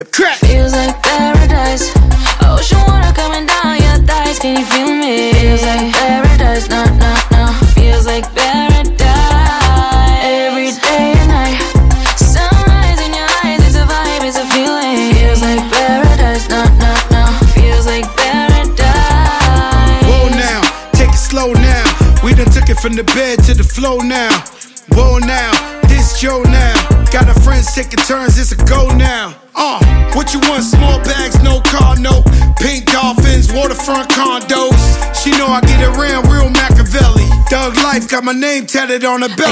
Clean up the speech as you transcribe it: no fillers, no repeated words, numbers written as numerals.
Crack. Feels like paradise. Ocean water coming down your thighs. Can you feel me? Feels like paradise. No, no, no. Feels like paradise. Every day and night. Sunrise in your eyes. It's a vibe, it's a feeling. Feels like paradise. No, no, no. Feels like paradise. Whoa now, take it slow now. We done took it from the bed to the floor now. Whoa now, this Joe now. Got our friends taking turns, it's a go now. What you want? Small bags, no car, no. Pink dolphins, waterfront condos. She know I get around real Machiavelli. Thug life, got my name tatted on her belt.